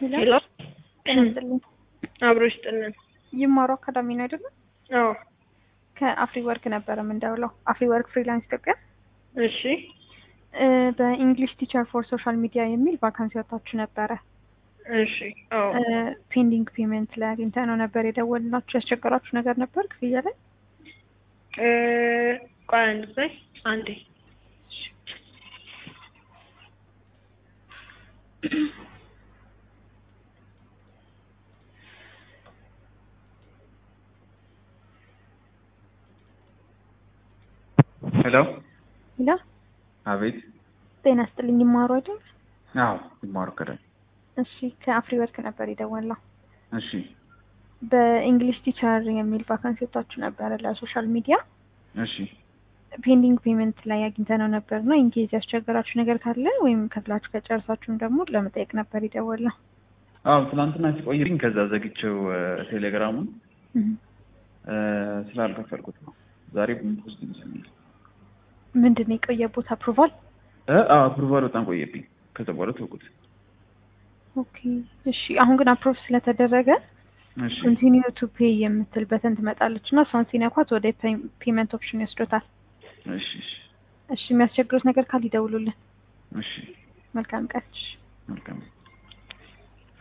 ሄሎ ጤናስጥልኝ አብሮ ይስጥልን። ይማሩ አካዳሚ ነው አይደል? አዎ ከአፍሪ ወርክ ነበር የምንደውለው። አፍሪ ወርክ ፍሪላንስ ኢትዮጵያ። እሺ በእንግሊሽ ቲቸር ፎር ሶሻል ሚዲያ የሚል ቫካንሲ ወጣችሁ ነበረ። እሺ አዎ ፔንዲንግ ፔመንት ላይ አግኝተን ነው ነበር የደወልናችሁ። ያስቸገራችሁ ነገር ነበር ክፍያ ላይ? ቆይ አንዴ ሄሎ ሄሎ አቤት። ጤና ይስጥልኝ ይማሩ አይደል? አዎ ይማሩ ከደ እሺ ከአፍሪ ወርክ ነበር የደወልነው። እሺ በእንግሊሽ ቲቸር የሚል ቫካንሲ ወጣችሁ ነበር ለሶሻል ሚዲያ። እሺ ፔንዲንግ ፔመንት ላይ አግኝተነው ነበር ነው። ኢንኬዝ ያስቸገራችሁ ነገር ካለ ወይም ከፍላችሁ ከጨረሳችሁም ደግሞ ለመጠየቅ ነበር የደወልነው። አዎ ትናንትና ሲቆይልኝ ከዛ ዘግቼው ቴሌግራሙን ስላልከፈልኩት ነው። ዛሬ ብዙ ይመስለኛል። ምንድነው የቆየቦት? አፕሩቫል? አፕሩቫል በጣም ቆየብኝ። ከዛ በኋላ ተውኩት። ኦኬ እሺ። አሁን ግን አፕሩቭ ስለተደረገ እሺ ኮንቲኒዩ ቱ ፔይ የምትል በተን ትመጣለች እና እሷን ሲነኳት ወደ ፔመንት ኦፕሽን ይወስዶታል። እሺ እሺ እሺ የሚያስቸግሩት ነገር ካለ ይደውሉልን። እሺ መልካም ቀን። መልካም